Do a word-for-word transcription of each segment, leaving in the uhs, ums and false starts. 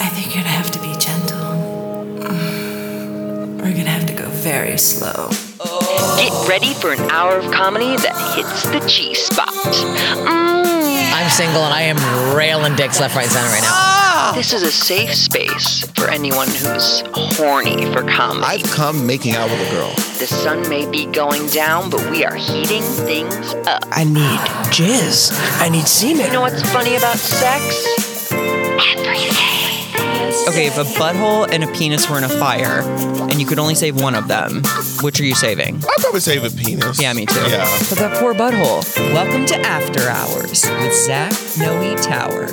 I think you're gonna have to be gentle. We're gonna have to go very slow. Get ready for an hour of comedy that hits the G-spot. Mm. I'm single and I am railing dicks left, right, center right now. This is a safe space for anyone who's horny for comedy. I've come making out with a girl. The sun may be going down, but we are heating things up. I need jizz. I need semen. You know what's funny about sex? Everything. Okay, if a butthole and a penis were in a fire, and you could only save one of them, which are you saving? I'd probably save a penis. Yeah, me too. Yeah. But that poor butthole. Welcome to After Hours with Zach Noe Towers.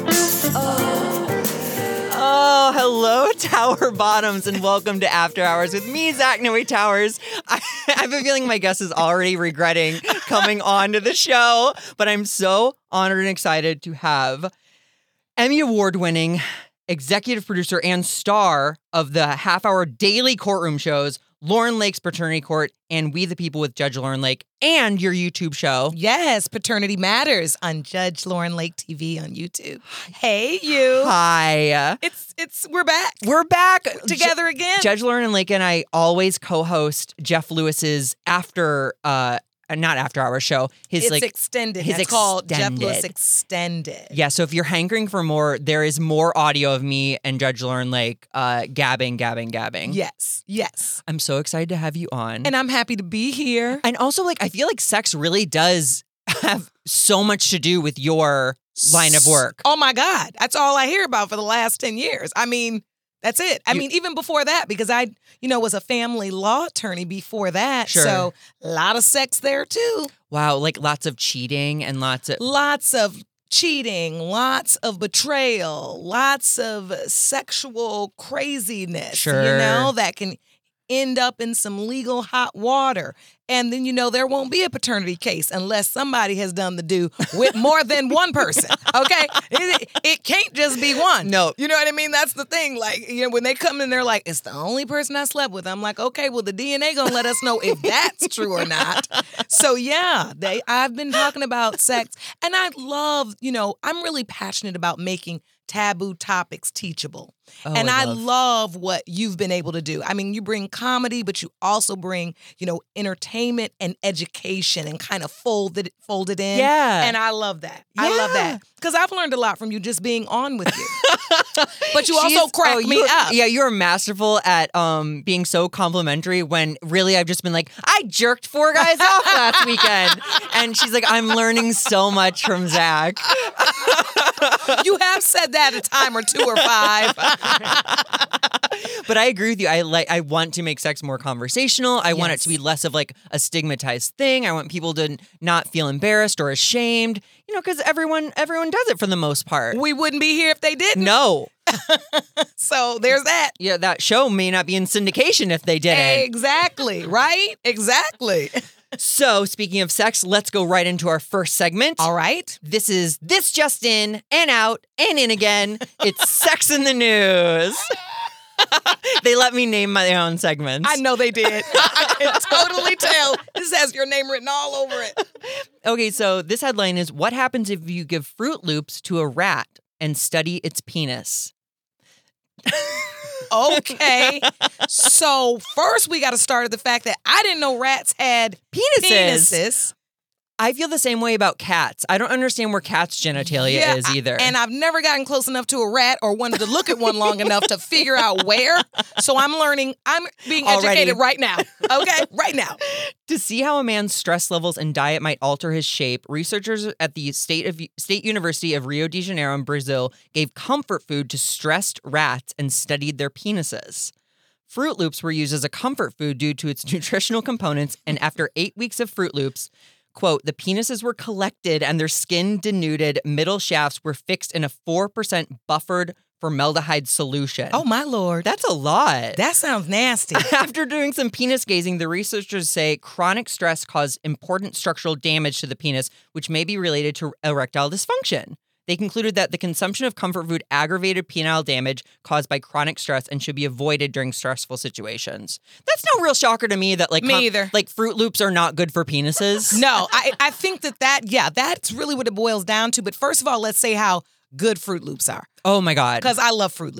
Oh, hello, Tower Bottoms, and welcome to After Hours with me, Zach Noe Towers. I, I have a feeling my guest is already regretting coming on to the show, but I'm so honored and excited to have Emmy Award-winning executive producer and star of the half-hour daily courtroom shows, Lauren Lake's Paternity Court and We the People with Judge Lauren Lake, and your YouTube show. Yes, Paternity Matters on Judge Lauren Lake T V on YouTube. Hey, you. Hi. It's, it's, we're back. We're back. Together again. Judge Lauren Lake and I always co-host Jeff Lewis's after, uh, not after hour show. His it's like extended. His it's called Jeff extended. Lewis Extended. Yeah, so if you're hankering for more, there is more audio of me and Judge Lauren Lake uh, gabbing, gabbing, gabbing. Yes, yes. I'm so excited to have you on. And I'm happy to be here. And also, like, I feel like sex really does have so much to do with your line of work. Oh my God. That's all I hear about for the last ten years. I mean, that's it. I You- mean, even before that, because I, you know, was a family law attorney before that. Sure. So a lot of sex there too. Wow, like lots of cheating and lots of... Lots of cheating, lots of betrayal, lots of sexual craziness, Sure. you know, that can end up in some legal hot water. And then, you know, there won't be a paternity case unless somebody has done the do with more than one person, okay? It, it can't just be one. No. You know what I mean? That's the thing. Like, you know, when they come in, they're like, it's the only person I slept with. I'm like, okay, well, the D N A gonna let us know if that's true or not. So, yeah, they. I've been talking about sex. And I love, you know, I'm really passionate about making taboo topics teachable. Oh, and I I love- love what you've been able to do. I mean, you bring comedy, but you also bring, you know, entertainment and education and kind of fold it, fold it in. Yeah. And I love that. I love Yeah. that. Because I've learned a lot from you just being on with you. But you also She's- crack oh, me you're- up. Yeah, you're masterful at um being so complimentary when really I've just been like, I jerked four guys off last weekend. And she's like, I'm learning so much from Zach. You have said that a time or two or five. But I agree with you. I like I want to make sex more conversational. I want it Yes. to be less of like a stigmatized thing. I want people to not feel embarrassed or ashamed. You know, because everyone everyone does it for the most part. We wouldn't be here if they didn't. No. So there's that. Yeah, that show may not be in syndication if they didn't. Exactly, right? Exactly. So, speaking of sex, let's go right into our first segment. All right. This is This Just In, and Out, and In Again. It's Sex in the News. They let me name my own segments. I know they did. I can totally tell. This has your name written all over it. Okay, so this headline is, what happens if you give Fruit Loops to a rat and study its penis? Okay. So first we got to start at the fact that I didn't know rats had Penises. penises. I feel the same way about cats. I don't understand where cats' genitalia Yeah, is either. And I've never gotten close enough to a rat or wanted to look at one long enough to figure out where. So I'm learning. I'm being Already. educated right now. Okay? Right now. To see how a man's stress levels and diet might alter his shape, researchers at the State of State University of Rio de Janeiro in Brazil gave comfort food to stressed rats and studied their penises. Fruit Loops were used as a comfort food due to its nutritional components, and after eight weeks of Fruit Loops, quote, the penises were collected and their skin denuded middle shafts were fixed in a four percent buffered formaldehyde solution. Oh, my Lord. That's a lot. That sounds nasty. After doing some penis gazing, the researchers say chronic stress caused important structural damage to the penis, which may be related to erectile dysfunction. They concluded that the consumption of comfort food aggravated penile damage caused by chronic stress and should be avoided during stressful situations. That's no real shocker to me that like Me com- either. like Fruit Loops are not good for penises. No, I, I think that that, yeah, that's really what it boils down to. But first of all, let's say how good Fruit Loops are. Oh my God. Because I love Fruit Loops.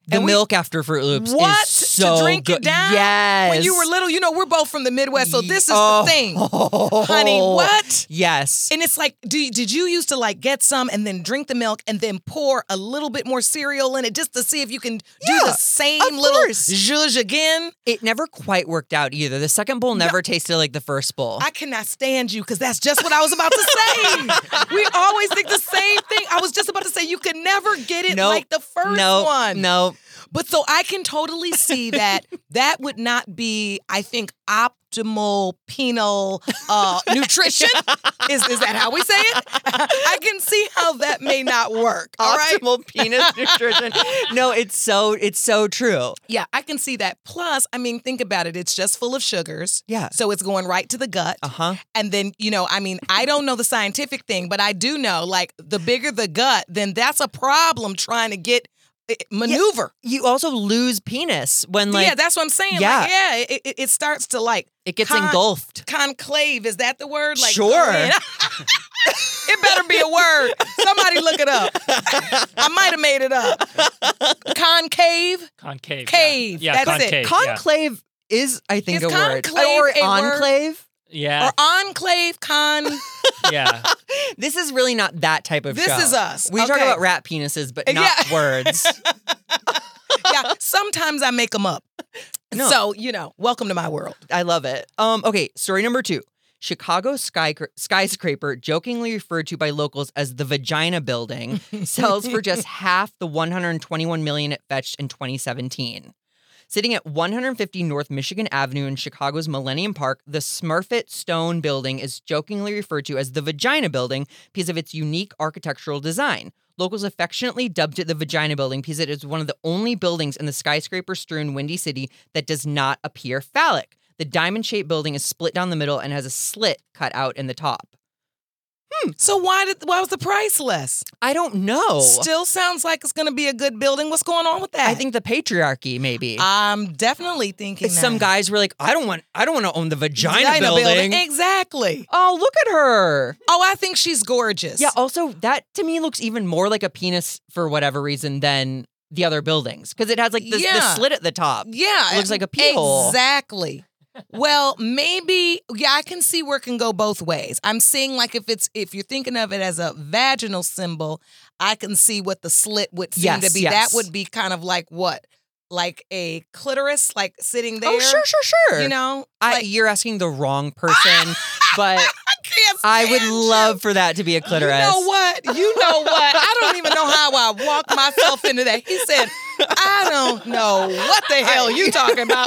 The And we- milk after Fruit Loops What? is so to drink good. it down? Yes. When you were little, you know, we're both from the Midwest, so this is Oh. the thing. Honey, what? Yes. And it's like, do you, did you used to like get some and then drink the milk and then pour a little bit more cereal in it just to see if you can do Yeah, the same of little course. zhuzh again? It never quite worked out either. The second bowl never tasted like the first bowl. I cannot stand you because that's just what I was about to say. We always think the same thing. I was just about to say you could never get it Nope. like the first no, one. No. But so I can totally see that that would not be, I think, optimal penal uh, nutrition. Is is that how we say it? I can see how that may not work. All right. Optimal penis nutrition. No, it's so it's so true. Yeah, I can see that. Plus, I mean, think about it. It's just full of sugars. Yeah. So it's going right to the gut. Uh-huh. And then, you know, I mean, I don't know the scientific thing, but I do know, like, the bigger the gut, then that's a problem trying to get eh, maneuver. You also lose penis when like yeah, that's what I'm saying. yeah. Like, yeah, it, it, it starts to like it gets con- engulfed. conclave. Is that the word? Like, Sure. go in. It better be a word. Somebody look it up. I might have made it up. Concave. Concave. Cave. Yeah, yeah That's it. concave. Conclave is, I think, Is a word. conclave Or a word? enclave. Yeah. Or enclave, con. Yeah. This is really not that type of This show. is us. We talk Okay. about rat penises, but not Yeah. words. Yeah, sometimes I make them up. No. So, you know, welcome to my world. I love it. Um, okay, story number two. Chicago sky, skyscraper, jokingly referred to by locals as the Vagina Building, sells for just half the one hundred twenty-one million dollars it fetched in twenty seventeen. Sitting at one hundred fifty North Michigan Avenue in Chicago's Millennium Park, the Smurfit Stone Building is jokingly referred to as the Vagina Building because of its unique architectural design. Locals affectionately dubbed it the Vagina Building because it is one of the only buildings in the skyscraper-strewn Windy City that does not appear phallic. The diamond-shaped building is split down the middle and has a slit cut out in the top. So why did why was the price less? I don't know. Still sounds like it's going to be a good building. What's going on with that? I think the patriarchy, maybe. I'm definitely thinking Some that. guys were like, I don't want I don't want to own the Vagina, building. Exactly. Oh, look at her. Oh, I think she's gorgeous. Yeah, also, that to me looks even more like a penis for whatever reason than the other buildings. Because it has like this, Yeah. this slit at the top. Yeah. It looks like a pee hole. Exactly. Well, maybe, yeah, I can see where it can go both ways. I'm seeing like if it's, if you're thinking of it as a vaginal symbol, I can see what the slit would seem Yes, to be. yes. That would be kind of like what? Like a clitoris, like sitting there? Oh, sure, sure, sure. You know? I, Like, you're asking the wrong person, but I can't I would stand you. love for that to be a clitoris. You know what? You know what? I don't even know how I walked myself into that. He said, I don't know what the hell you talking about.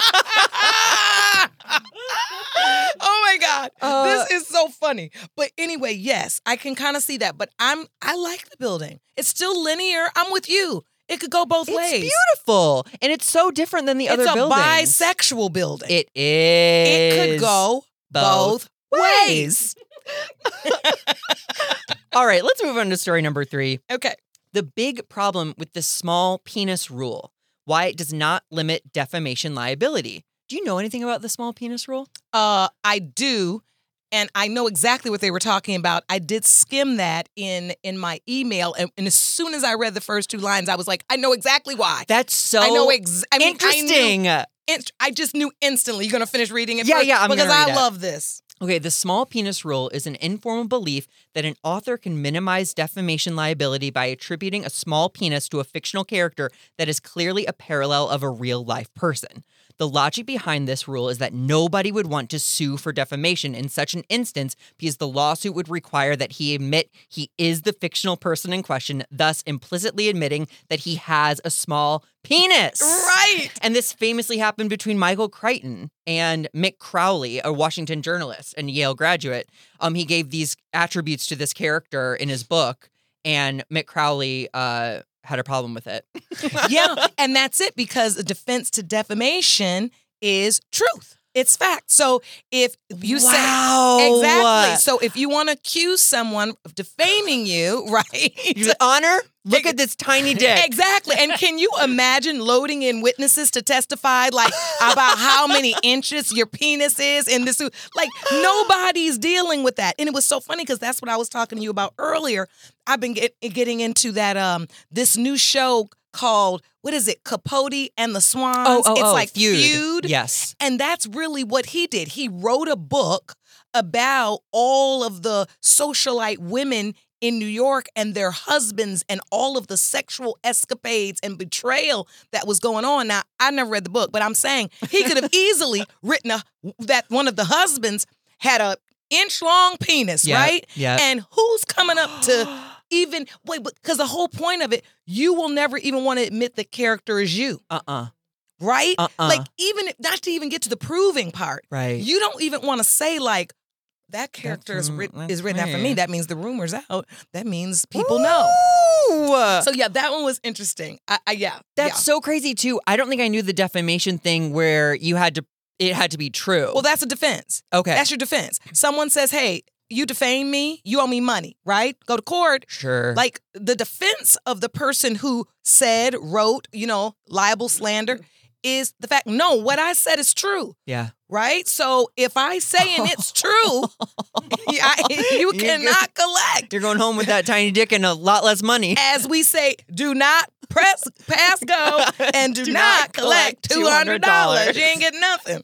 Oh my God. Uh, this is so funny. But anyway, yes, I can kind of see that. But I'm I like the building. It's still linear. I'm with you. It could go both It's ways. beautiful. And it's so different than the It's other a buildings. bisexual building. It It is. could go both both ways. All right, let's move on to story number three. Okay. The big problem with the small penis rule, why it does not limit defamation liability. Do you know anything about the small penis rule? Uh, I do, and I know exactly what they were talking about. I did skim that in in my email, and, and as soon as I read the first two lines, I was like, I know exactly why. That's so I know ex- I mean, I interesting. knew- in- I just knew instantly. You're gonna finish reading it? Yeah, first? yeah, I'm because gonna read I it. love this. Okay, the small penis rule is an informal belief that an author can minimize defamation liability by attributing a small penis to a fictional character that is clearly a parallel of a real life person. The logic behind this rule is that nobody would want to sue for defamation in such an instance because the lawsuit would require that he admit he is the fictional person in question, thus implicitly admitting that he has a small penis. Right. And this famously happened between Michael Crichton and Mick Crowley, a Washington journalist and Yale graduate. Um, he gave these attributes to this character in his book, and Mick Crowley uh, had a problem with it. Yeah, and that's it because a defense to defamation is truth. It's fact. So if you Wow. say exactly, so if you want to accuse someone of defaming you, right? You say, Honor, look at this tiny dick. Exactly. And can you imagine loading in witnesses to testify like about how many inches your penis is in this? Like nobody's dealing with that. And it was so funny because that's what I was talking to you about earlier. I've been get, getting into that um this new show called, what is it, Capote and the Swans. Oh, oh, it's oh, like Feud. Feud. Yes. And that's really what he did. He wrote a book about all of the socialite women in New York and their husbands and all of the sexual escapades and betrayal that was going on. Now, I never read the book, but I'm saying he could have easily written a, that one of the husbands had a inch long penis, Yeah, right? yeah. And who's coming up to even, wait, because the whole point of it, you will never even want to admit the character is you. Uh-uh. Right? Uh-uh. Like, even if, not to even get to the proving part. Right. You don't even want to say, like, that character is, m- writ- that's is written out for me. me. That means the rumor's out. That means people know. Ooh. So, yeah, that one was interesting. I, I yeah. That's yeah. so crazy too. I don't think I knew the defamation thing where you had to, it had to be true. Well, that's a defense. okay. That's your defense. Someone says, hey, you defame me, you owe me money, right? Go to court. sure. Like, the defense of the person who said, wrote, you know, libel slander is the fact, no, what I said is true. yeah. Right? So if I say and it's true, I, you cannot collect. You're going home with that tiny dick and a lot less money. As we say, do not press pass go and do, Do not, not collect collect two hundred dollars. two hundred dollars. You ain't getting nothing.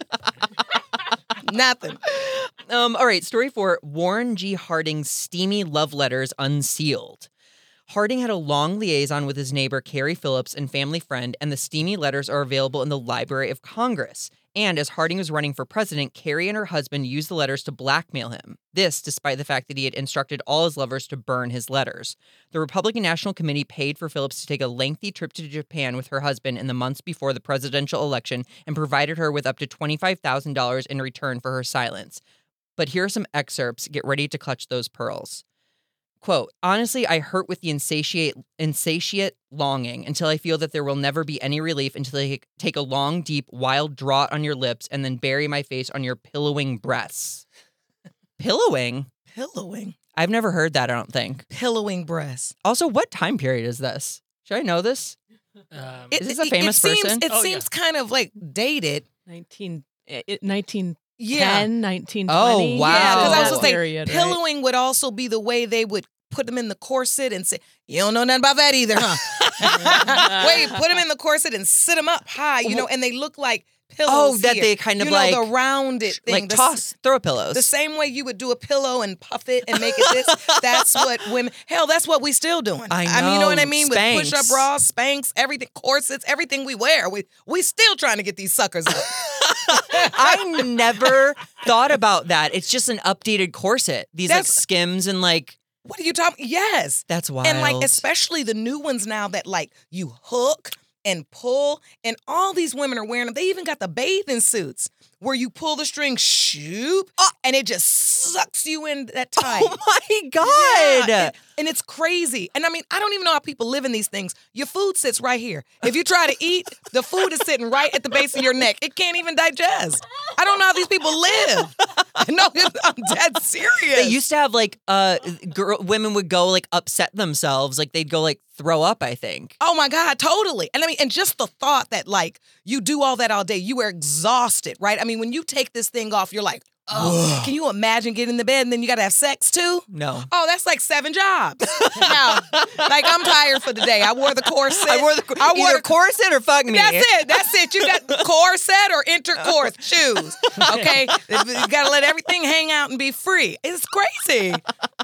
Nothing. Um, all right, story four, Warren G. Harding's steamy love letters unsealed. Harding had a long liaison with his neighbor, Carrie Phillips, and family friend, and the steamy letters are available in the Library of Congress. And as Harding was running for president, Carrie and her husband used the letters to blackmail him. This, despite the fact that he had instructed all his lovers to burn his letters. The Republican National Committee paid for Phillips to take a lengthy trip to Japan with her husband in the months before the presidential election and provided her with up to twenty-five thousand dollars in return for her silence. But here are some excerpts. Get ready to clutch those pearls. Quote, honestly, I hurt with the insatiate, insatiate longing until I feel that there will never be any relief until I take a long, deep, wild draught on your lips and then bury my face on your pillowing breasts. Pillowing? Pillowing. I've never heard that, I don't think. Pillowing breasts. Also, what time period is this? Should I know this? Um, It, Is this a it- famous it seems, person? It Oh, seems kind of like dated. nineteen, it, nineteen Yeah. ten, nineteen Oh, twenty. wow. Yeah, because I was that gonna say, period, right? pillowing would also be the way they would put them in the corset and say, you don't know nothing about that either, huh? Wait, put them in the corset and sit them up high, you know, and they look like pillows. Oh, that here. they kind of you know, like- the rounded thing. Like the, toss, throw pillows. The same way you would do a pillow and puff it and make it this. That's what women, hell, that's what we still doing. I mean, you know what I know. mean? Spanx. With push-up bras, Spanx, everything, corsets, everything we wear. We we still trying to get these suckers up. I never thought about that. It's just an updated corset. These like That's- Skims and like, What are you talking? Yes. that's wild. And like, especially the new ones now that like you hook and pull, and all these women are wearing them. They even got the bathing suits where you pull the string, shoop, and it just sucks you in that tight. Oh my God. Yeah, and, and it's crazy. And I mean, I don't even know how people live in these things. Your food sits right here. If you try to eat, the food is sitting right at the base of your neck. It can't even digest. I don't know how these people live. No, I'm dead serious. They used to have like uh girl, women would go like upset themselves, like they'd go like throw up, I think. Oh my God, totally. And I mean, and just the thought that like you do all that all day, you are exhausted, right? I mean, when you take this thing off, you're like, oh, can you imagine getting in the bed and then you got to have sex too? No. Oh, that's like seven jobs. No, like I'm tired for the day. I wore the corset. I wore the I wore either the corset or fuck me. That's it. That's it. You got corset or intercourse. Choose. Okay? You got to let everything hang out and be free. It's crazy.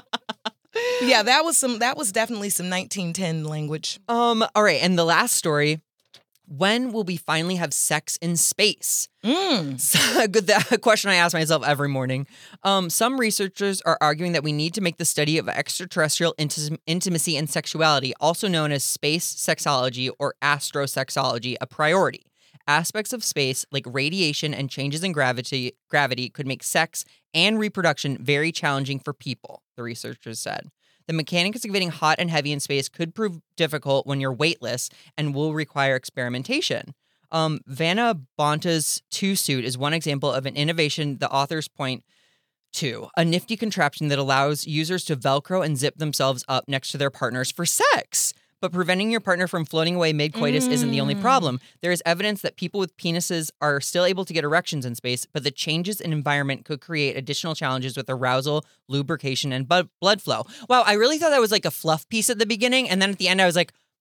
Yeah, that was some that was definitely some nineteen ten language. Um, all right, and the last story. When will we finally have sex in space? Mm. So, good that question I ask myself every morning. Um, some researchers are arguing that we need to make the study of extraterrestrial inti- intimacy and sexuality, also known as space sexology or astrosexology, a priority. Aspects of space, like radiation and changes in gravity, gravity, could make sex and reproduction very challenging for people, the researchers said. The mechanics of getting hot and heavy in space could prove difficult when you're weightless and will require experimentation. Um, Vanna Bonta's two-suit is one example of an innovation the authors point to, a nifty contraption that allows users to Velcro and zip themselves up next to their partners for sex. But preventing your partner from floating away mid-coitus mm. isn't the only problem. There is evidence that people with penises are still able to get erections in space, but the changes in environment could create additional challenges with arousal, lubrication, and bu- blood flow. Wow, I really thought that was like a fluff piece at the beginning, and then at the end I was like,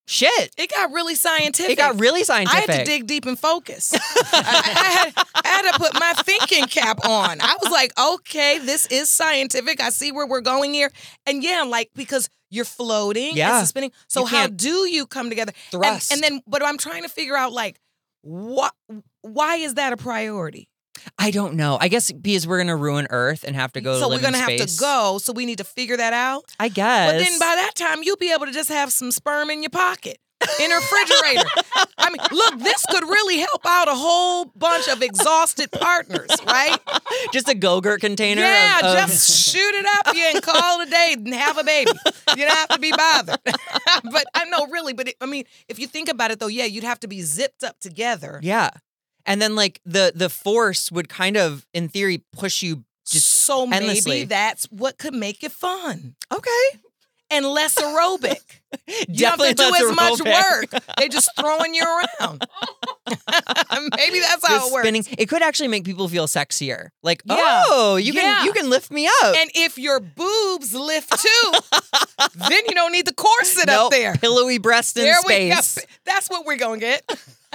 Shit. It got really scientific. It got really I scientific. had to dig deep and focus. I, I, had, I had to put my thinking cap on. I was like, okay, this is scientific. I see where we're going here. And yeah, like, because you're floating, Yeah. it's spinning. So You how can't do you come together? And- thrust. And, then, but I'm trying to figure out, like, what? Why is that a priority? I don't know. I guess because we're gonna ruin Earth and have to go so live we're gonna in have space. to go. So we need to figure that out. I guess. But then by that time, you'll be able to just have some sperm in your pocket. In a refrigerator. I mean, look, this could really help out a whole bunch of exhausted partners, right? just a Go-Gurt container. Yeah, of, of- just shoot it up you and call it a day and have a baby. You don't have to be bothered. But I know, really, but it, I mean, if you think about it, though, yeah, you'd have to be zipped up together. yeah. And then like the the force would kind of, in theory, push you just so endlessly. maybe that's what could make it fun okay. and less aerobic. You Definitely don't have to do less as much aerobic. work. They're just throwing you around. Maybe that's how Just it works. spinning. It could actually make people feel sexier. Like, Yeah. oh, you Yeah. can you can lift me up. And if your boobs lift too, then you don't need the corset Nope, up there. pillowy breast in There we go. space. That's what we're gonna get.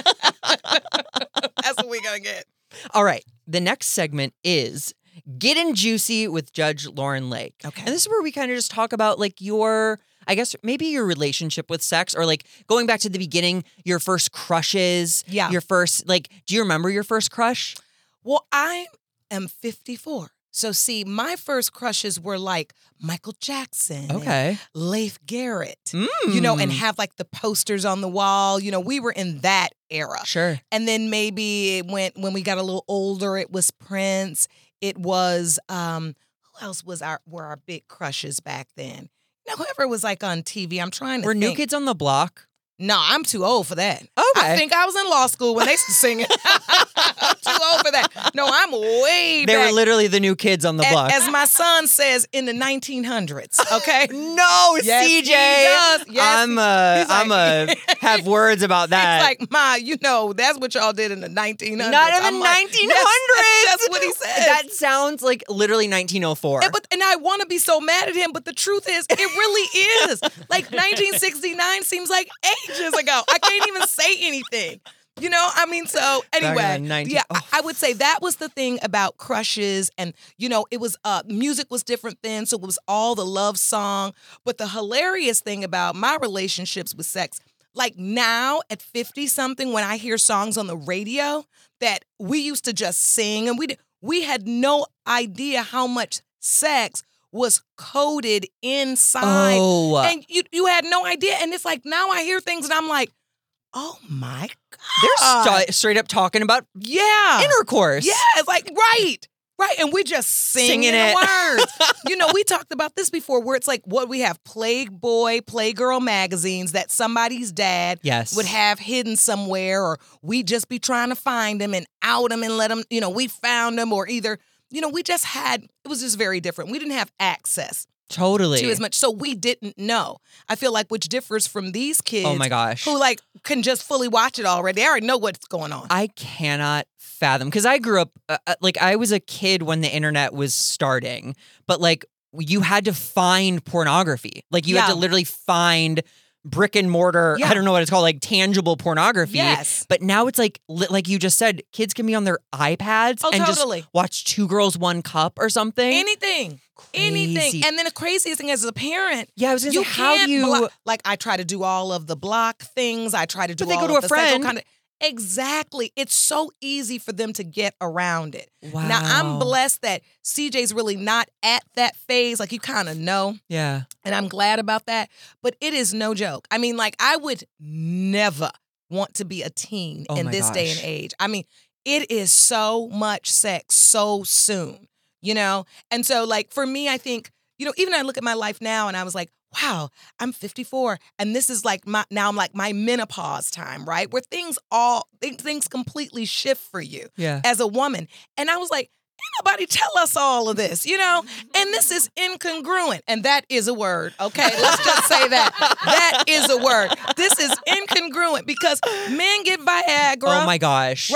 That's what we're gonna get. All right. The next segment is Getting Juicy with Judge Lauren Lake. Okay. And this is where we kind of just talk about like your, I guess maybe your relationship with sex, or like going back to the beginning, your first crushes. Yeah. Your first, like, do you remember your first crush? Well, I am fifty-four. So see, my first crushes were like Michael Jackson. and Okay. Leif Garrett. You know, and Mm. have like the posters on the wall. You know, we were in that era. Sure. And then maybe it went when we got a little older, it was Prince. It was um who else was our were our big crushes back then? You know, whoever was like on T V. I'm trying to Were New think. Kids on the Block? No, I'm too old for that. Okay. I think I was in law school when they used to sing it. I'm too old for that. No, I'm way They back. were literally the new kids on the A- block. As my son says, in the nineteen hundreds, okay? no, Yes, C J. he does. Yes, I'm uh, he's I'm like- uh, have words about that. It's like, Ma, you know, that's what y'all did in the nineteen hundreds. Not in the I'm like, nineteen "Yes, hundreds. That's what he said. That sounds like literally nineteen oh four. And, but, and I want to be so mad at him, but the truth is, it really is. Like nineteen sixty-nine seems like ages ago. I can't even say anything. You know, I mean, so anyway, in the nineteen yeah, oh. I, I would say that was the thing about crushes, and you know, it was uh, music was different then, so it was all the love song. But the hilarious thing about my relationships with sex, like now at fifty something, when I hear songs on the radio that we used to just sing, and we did, we had no idea how much sex was coded inside, Oh. and you you had no idea. And it's like now I hear things, and I'm like, oh my god, They're st- straight up talking about yeah, intercourse. yeah, it's like right. Right, and we just singing, Singing it. words. You know, we talked about this before where it's like what we have Playboy, Playgirl magazines that somebody's dad Yes. would have hidden somewhere, or we just be trying to find them and out them and let them, you know, we found them, or either, you know, we just had, it was just very different. We didn't have access Totally. to as much, so we didn't know. I feel like which differs from these kids Oh my gosh. who like can just fully watch it already. They already know what's going on. I cannot fathom, because I grew up uh, uh, like I was a kid when the internet was starting, but like you had to find pornography. Like you had Yeah. to literally find brick and mortar, Yeah. I don't know what it's called, like tangible pornography. Yes. But now it's like li- like you just said, kids can be on their iPads Oh, and totally. just watch Two Girls One Cup or something. Anything. Anything. Crazy. And then the craziest thing as a parent, Yeah, I was gonna you say, how do can't you block- like I try to do all of the block things. I try to do But they all go to of a the sexual friend. content. Exactly. It's so easy for them to get around it. Wow. Now I'm blessed that C J's really not at that phase. Like you kind of know. Yeah. And I'm glad about that. But it is no joke. I mean, like I would never want to be a teen Oh in my this day and gosh. age. I mean, it is so much sex so soon, you know? And so like for me, I think, you know, even I look at my life now and I was like, wow, I'm fifty-four. And this is like my, now I'm like my menopause time, right? Where things all, things, things completely shift for you Yeah. as a woman. And I was like, ain't nobody tell us all of this, you know? And this is incongruent. And that is a word, okay? Let's just say that. That is a word. This is incongruent because men get Viagra. Oh my gosh. Right?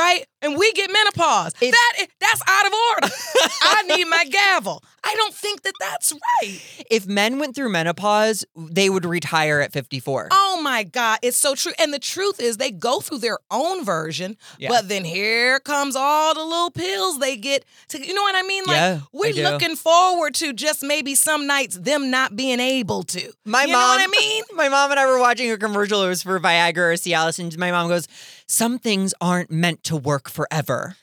and we get menopause. It- that is, that's out of order. I need my gavel. I don't think that that's right. If men went through menopause, they would retire at fifty-four. Oh my God, it's so true. And the truth is they go through their own version, Yeah. but then here comes all the little pills they get to, you know what I mean? Like Yeah, we're I do. looking forward to just maybe some nights them not being able to. My you mom, know what I mean? My mom and I were watching a commercial. It was for Viagra or Cialis, and my mom goes, "Some things aren't meant to work forever."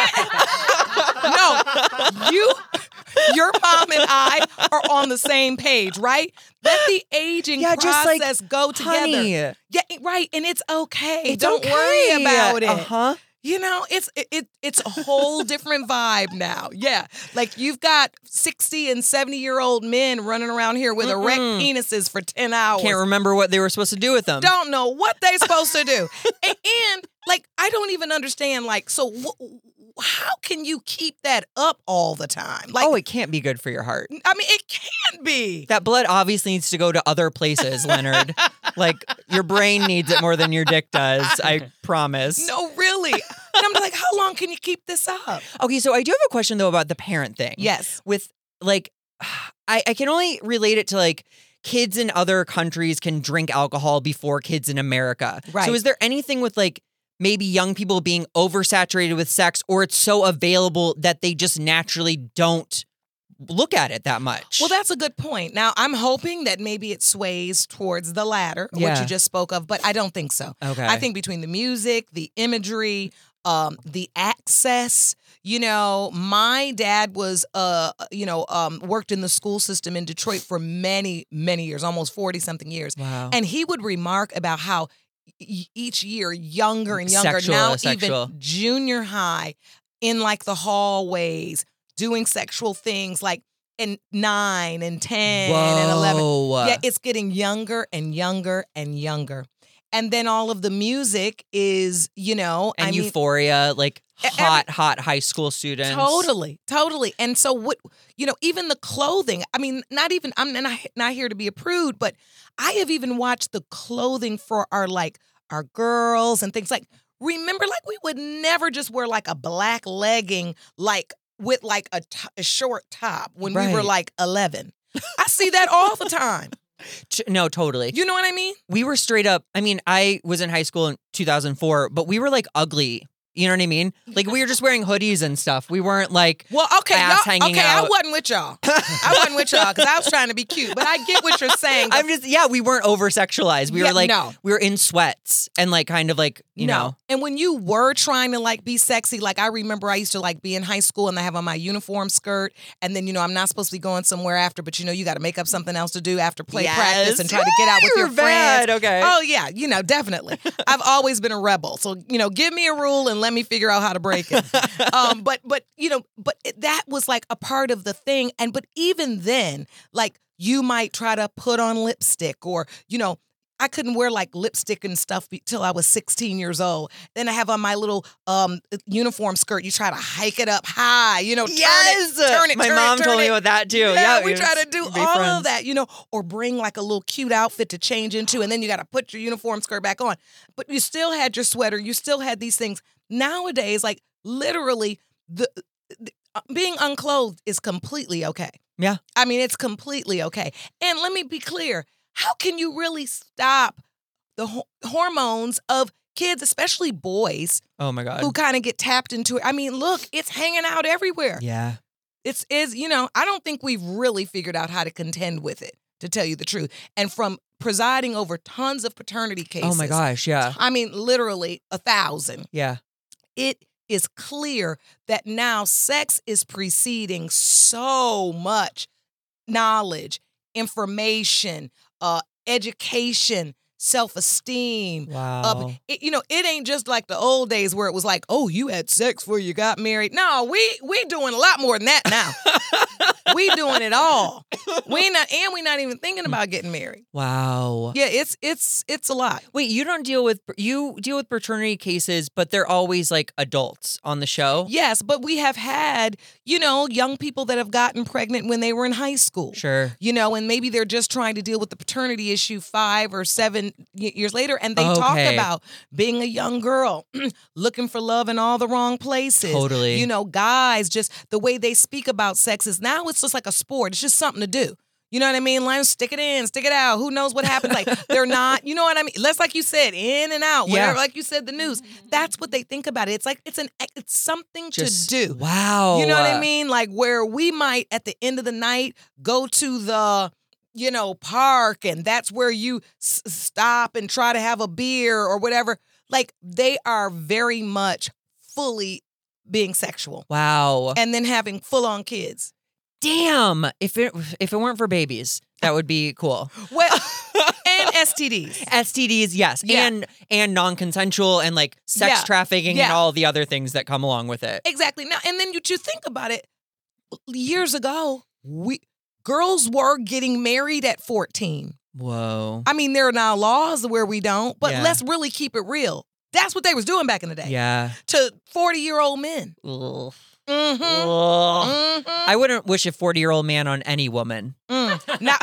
No, you, your mom and I are on the same page, right? Let the aging Yeah, just like, process go together. honey. Yeah, right, and it's okay. It's Don't okay. worry about it. Uh-huh. You know, it's it, it it's a whole different vibe now. Yeah, like you've got sixty and seventy year old men running around here with erect penises for ten hours. Can't remember what they were supposed to do with them. Don't know what they supposed to do, and, and like I don't even understand. Like, so wh- how can you keep that up all the time? Like, Oh, it can't be good for your heart. I mean, it can't be. That blood obviously needs to go to other places, Leonard. Like, your brain needs it more than your dick does, I promise. No, really. And I'm like, how long can you keep this up? Okay, so I do have a question, though, about the parent thing. Yes. With, like, I, I can only relate it to, like, kids in other countries can drink alcohol before kids in America. Right. So is there anything with, like, maybe young people being oversaturated with sex, or it's so available that they just naturally don't look at it that much? Well, that's a good point. Now, I'm hoping that maybe it sways towards the latter, what Yeah. you just spoke of, but I don't think so. Okay. I think between the music, the imagery, um, the access, you know, my dad was, uh, you know, um, worked in the school system in Detroit for many, many years, almost forty something years. Wow. And he would remark about how e- each year younger and younger, Sexual, now sexual. even junior high, in like the hallways, doing sexual things like in nine and ten and eleven. Whoa. Yeah, it's getting younger and younger and younger. And then all of the music is, you know, And I mean, Euphoria, like E- hot, hot high school students. totally, totally. And so what, you know, even the clothing, I mean, not even, I'm not, not here to be a prude, but I have even watched the clothing for our, like, our girls and things like, remember, like, we would never just wear like a black legging, like with like a, t- a short top when we were Right. like eleven. I see that all the time. T- No, totally. You know what I mean? We were straight up, I mean, I was in high school in two thousand four, but we were like ugly. You know what I mean? Like, we were just wearing hoodies and stuff. We weren't like, Well, okay, ass y'all, hanging okay, I out. wasn't with y'all. I wasn't with y'all because I was trying to be cute. But I get what you're saying. I'm just, yeah, we weren't over sexualized. We Yeah, were like, no. we were in sweats and like kind of like, you no. know. And when you were trying to like be sexy, like I remember I used to like be in high school and I have on my uniform skirt, and then you know I'm not supposed to be going somewhere after, but you know you got to make up something else to do after play Yes. practice and try to get out with You're your friends. bad, okay. Oh yeah, you know definitely. I've always been a rebel, so you know give me a rule and let me figure out how to break it. um, but but you know, but it, that was like a part of the thing, and but even then, like you might try to put on lipstick, or you know. I couldn't wear like lipstick and stuff till I was sixteen years old. Then I have on my little um, uniform skirt. You try to hike it up high, you know, turn Yes! it, turn it, My turn mom it, turn told me it. about that too. Yeah, Yeah, we we try was- to do be all friends. of that, you know, or bring like a little cute outfit to change into, and then you got to put your uniform skirt back on. But you still had your sweater. You still had these things. Nowadays, like literally, the, the uh, being unclothed is completely okay. Yeah. I mean, it's completely okay. And let me be clear: how can you really stop the ho- hormones of kids, especially boys, Oh my God. who kind of get tapped into it? I mean, look, it's hanging out everywhere. Yeah. It's is, you know, I don't think we've really figured out how to contend with it, to tell you the truth. And from presiding over tons of paternity cases. Oh my gosh. Yeah. I mean, literally a thousand. Yeah. It is clear that now sex is preceding so much knowledge, information, uh, education, self-esteem. Wow. Uh, it, you know, it ain't just like the old days where it was like, oh, you had sex before you got married. No, we we doing a lot more than that now. We doing it all. We not and we not even thinking about getting married. Wow. Yeah, it's it's it's a lot. Wait, you don't deal with you deal with paternity cases, but they're always like adults on the show. Yes, but we have had, you know, young people that have gotten pregnant when they were in high school. Sure. You know, and maybe they're just trying to deal with the paternity issue five or seven y- years later. And they talk Okay. about being a young girl, looking for love in all the wrong places. Totally. You know, guys, just the way they speak about sex is now it's just like a sport. It's just something to do. You know what I mean? Like, stick it in, stick it out. Who knows what happens? Like, they're not, you know what I mean? Let's, like you said, in and out. Whatever, Yeah. like you said, the news. That's what they think about it. It's like, it's an, it's something Just to do. Wow. You know what I mean? Like where we might at the end of the night go to the, you know, park and that's where you s- stop and try to have a beer or whatever. Like they are very much fully being sexual Wow. and then having full on kids. Damn. If it if it weren't for babies, that would be cool. Well, and S T Ds. S T Ds, yes, Yeah. and and non-consensual and like sex Yeah. trafficking and Yeah. all the other things that come along with it. Exactly. Now, and then you, you think about it, years ago, we girls were getting married at fourteen. Whoa. I mean, there are now laws where we don't, but Yeah. let's really keep it real. That's what they was doing back in the day. Yeah. To forty-year-old men. Ugh. Mm-hmm. Ugh. Mm-hmm. I wouldn't wish a forty-year-old man on any woman. Mm. Now,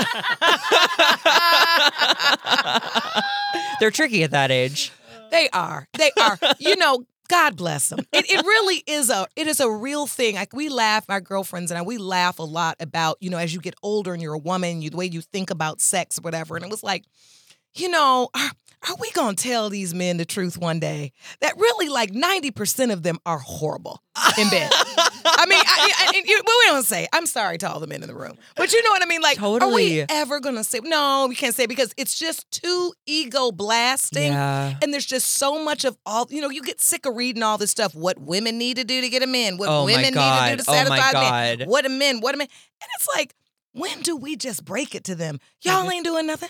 They're tricky at that age. they are. They are. You know, God bless them. It, it really is a. It is a real thing. Like we laugh, my girlfriends and I, we laugh a lot about, you know, as you get older and you're a woman, you the way you think about sex or whatever. And it was like, you know, are, are we gonna tell these men the truth one day? That really, like ninety percent of them are horrible in bed. I mean, I, I, I, you, well, we don't say. I'm sorry to all the men in the room, but you know what I mean. Like, are we Totally. ever gonna say? No, we can't say because it's just too ego blasting. Yeah. And there's just so much of all, you know, you get sick of reading all this stuff, what women need to do to get a man, what Oh, my women need to God. do to Oh, my satisfy God. men, what a men, what a men. And it's like, when do we just break it to them? Y'all ain't doing nothing.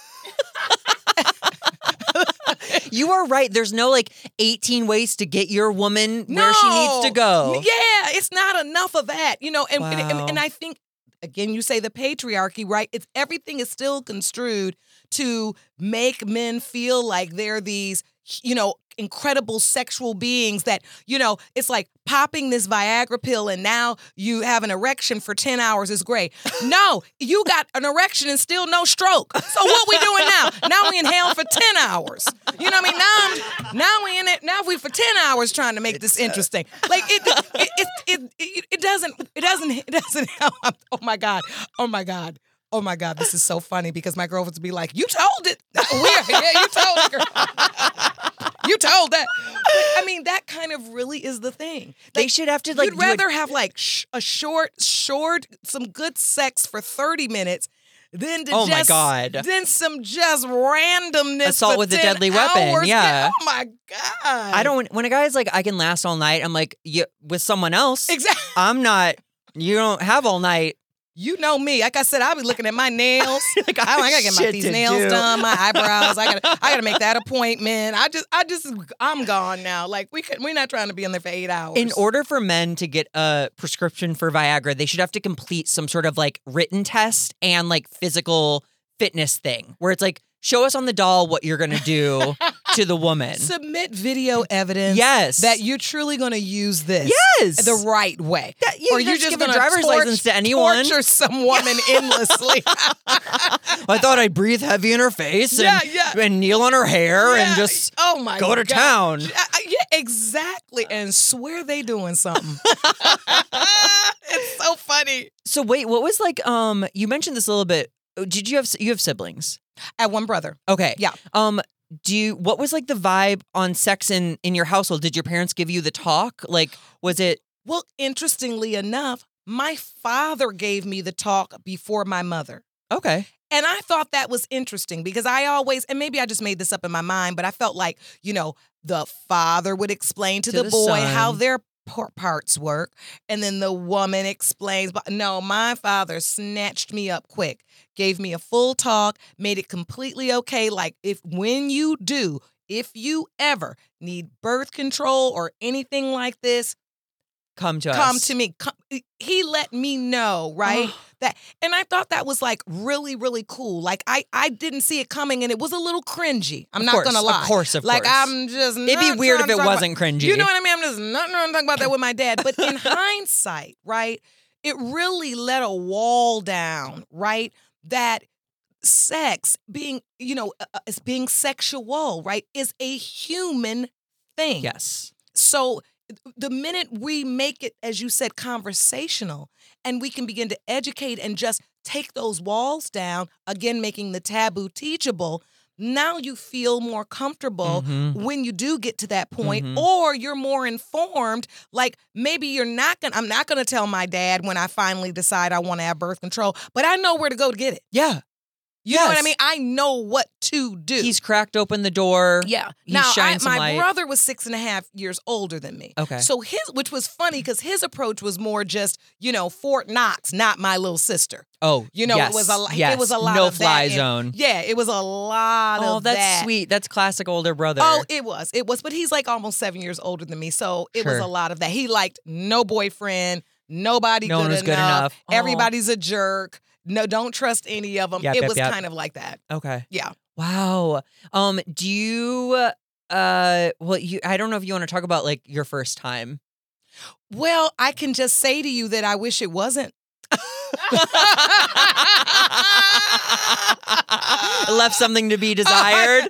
You are right. There's no like eighteen ways to get your woman where she needs to go. Yeah, it's not enough of that, you know. And, and, and, Wow. and I think, again, you say the patriarchy, right? It's everything is still construed to make men feel like they're these, you know, incredible sexual beings that, you know, it's like popping this Viagra pill and now you have an erection for ten hours is great. No, you got an erection and still no stroke. So what we doing now? Now we inhale for ten hours. You know what I mean? Now, I'm, now we in it. Now we for ten hours trying to make this interesting. Like it, it, it, it, it, it doesn't, it doesn't, it doesn't help. Oh my God. Oh my God. Oh my God, this is so funny because my girlfriends would be like, "You told it, we're, yeah, you told it, girl. You told that." But, I mean, that kind of really is the thing. They Like, should have to like you'd do a- rather have like sh- a short, short, some good sex for thirty minutes than to Oh my just, God. than some just randomness. Assault for with a ten deadly weapon, hours. yeah. Oh my God. I don't. When a guy's like, I can last all night. I'm like, you with someone else. exactly. I'm not. You don't have all night. You know me. Like I said, I'll be looking at my nails. Like, I, I gotta get my shit these to nails do. done, my eyebrows. I gotta, I gotta make that appointment. I just, I just, I'm gone now. Like we could, we're not trying to be in there for eight hours. In order for men to get a prescription for Viagra, they should have to complete some sort of like written test and like physical fitness thing where it's like, show us on the doll what you're gonna do to the woman. Submit video evidence. Yes. that you're truly gonna use this. Yes. the right way. That- you or just you're just give a gonna driver's torch- license to anyone. Torture some woman endlessly. I thought I'd breathe heavy in her face and, Yeah, yeah. and kneel on her hair Yeah. and just oh my go to God. town. I- I- yeah, exactly. And swear they doing something. It's so funny. So wait, what was like um you mentioned this a little bit. Did you have you have siblings? I have one brother. Okay. Yeah. Um do you what was like the vibe on sex in in your household? Did your parents give you the talk? Like was it Well, interestingly enough, my father gave me the talk before my mother. okay? And I thought that was interesting because I always, and maybe I just made this up in my mind, but I felt like, you know, the father would explain to, To the, the boy son. how their par- parts work. And then the woman explains, but no, my father snatched me up quick, gave me a full talk, made it completely okay. Like if, when you do, if you ever need birth control or anything like this, Come to us. Come to me. Come, he let me know, right? that, and I thought that was like really, really cool. Like I, I didn't see it coming, and it was a little cringy. I'm Of not course, gonna lie. Of course, of like course. I'm just. It'd be not weird trying if to it talk wasn't about, cringy. You know what I mean? I'm just not trying to talk about that with my dad. But in hindsight, right? It really let a wall down, right? That sex being, you know, uh, is being sexual, right, is a human thing. Yes. So the minute we make it, as you said, conversational, and we can begin to educate and just take those walls down, again, making the taboo teachable, now you feel more comfortable Mhm. when you do get to that point, Mhm. or you're more informed. Like maybe you're not going to, I'm not going to tell my dad when I finally decide I want to have birth control, but I know where to go to get it. Yeah. You know what I Yes. mean? I know what to do. He's cracked open the door. Yeah. He's now, I, shined some my light. brother was six and a half years older than me. Okay. So his, which was funny because his approach was more just, you know, Fort Knox, not my little sister. Oh, You know, yes, it was a yes. it was a lot no of fly that. zone. Yeah, it was a lot Oh, of that's that. sweet. That's classic older brother. Oh, it was. It was. But he's like almost seven years older than me. So it was Sure. a lot of that. He liked no boyfriend, nobody No good, one was enough, good enough. Oh. everybody's a jerk. No, don't trust any of them. Yep, it yep, was yep. kind of like that. Okay. Yeah. Wow. Um, do you uh well you I don't know if you want to talk about like your first time. Well, I can just say to you that I wish it wasn't. Left something to be desired.